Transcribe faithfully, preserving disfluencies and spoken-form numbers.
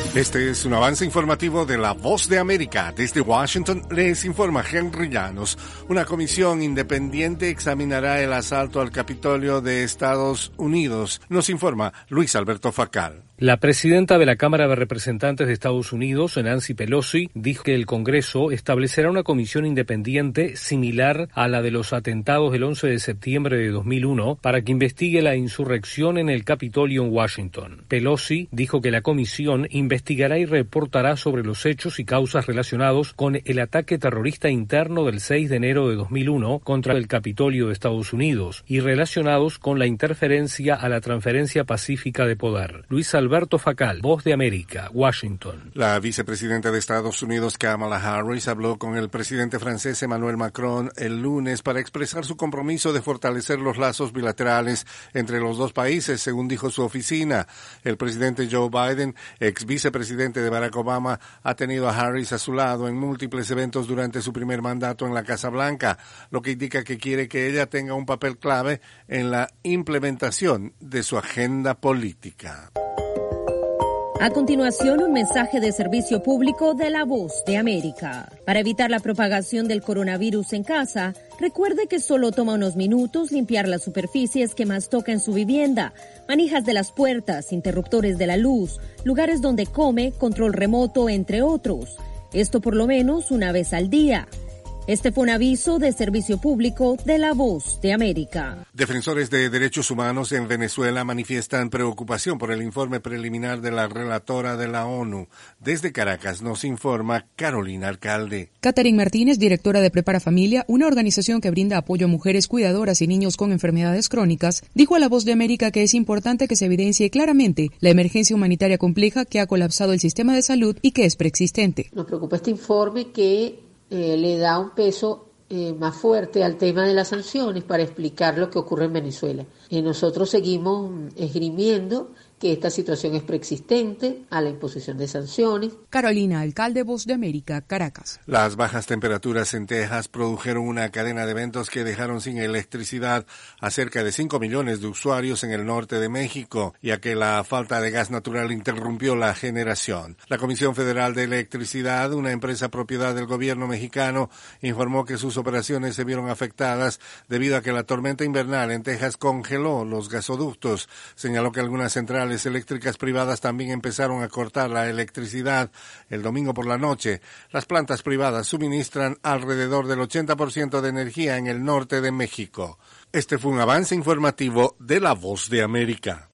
Este es un avance informativo de La Voz de América. Desde Washington les informa Henry Llanos. Una comisión independiente examinará el asalto al Capitolio de Estados Unidos. Nos informa Luis Alberto Facal. La presidenta de la Cámara de Representantes de Estados Unidos, Nancy Pelosi, dijo que el Congreso establecerá una comisión independiente similar a la de los atentados del once de septiembre de dos mil uno para que investigue la insurrección en el Capitolio en Washington. Pelosi dijo que la comisión investigará y reportará sobre los hechos y causas relacionados con el ataque terrorista interno del seis de enero de dos mil uno contra el Capitolio de Estados Unidos y relacionados con la interferencia a la transferencia pacífica de poder. Luis Alberto Facal, Voz de América, Washington. La vicepresidenta de Estados Unidos, Kamala Harris, habló con el presidente francés Emmanuel Macron el lunes para expresar su compromiso de fortalecer los lazos bilaterales entre los dos países, según dijo su oficina. El presidente Joe Biden, ex vicepresidente de Barack Obama, ha tenido a Harris a su lado en múltiples eventos durante su primer mandato en la Casa Blanca, lo que indica que quiere que ella tenga un papel clave en la implementación de su agenda política. A continuación, un mensaje de servicio público de La Voz de América. Para evitar la propagación del coronavirus en casa, recuerde que solo toma unos minutos limpiar las superficies que más toca en su vivienda, manijas de las puertas, interruptores de la luz, lugares donde come, control remoto, entre otros. Esto por lo menos una vez al día. Este fue un aviso de servicio público de La Voz de América. Defensores de derechos humanos en Venezuela manifiestan preocupación por el informe preliminar de la relatora de la ONU. Desde Caracas nos informa Carolina Alcalde. Catherine Martínez, directora de Prepara Familia, una organización que brinda apoyo a mujeres cuidadoras y niños con enfermedades crónicas, dijo a La Voz de América que es importante que se evidencie claramente la emergencia humanitaria compleja que ha colapsado el sistema de salud y que es preexistente. Nos preocupa este informe que Eh, le da un peso eh, más fuerte al tema de las sanciones para explicar lo que ocurre en Venezuela. Eh, nosotros seguimos esgrimiendo que esta situación es preexistente a la imposición de sanciones. Carolina Alcalde, Voz de América, Caracas. Las bajas temperaturas en Texas produjeron una cadena de eventos que dejaron sin electricidad a cerca de cinco millones de usuarios en el norte de México, ya que la falta de gas natural interrumpió la generación. La Comisión Federal de Electricidad, una empresa propiedad del gobierno mexicano, informó que sus operaciones se vieron afectadas debido a que la tormenta invernal en Texas congeló los gasoductos. Señaló que algunas centrales eléctricas privadas también empezaron a cortar la electricidad el domingo por la noche. Las plantas privadas suministran alrededor del ochenta por ciento de energía en el norte de México. Este fue un avance informativo de La Voz de América.